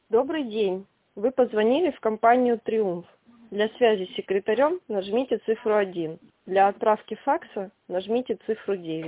Добрый день. Вы позвонили в компанию «Триумф». Для связи с секретарем нажмите цифру 1. Для отправки факса нажмите цифру 9.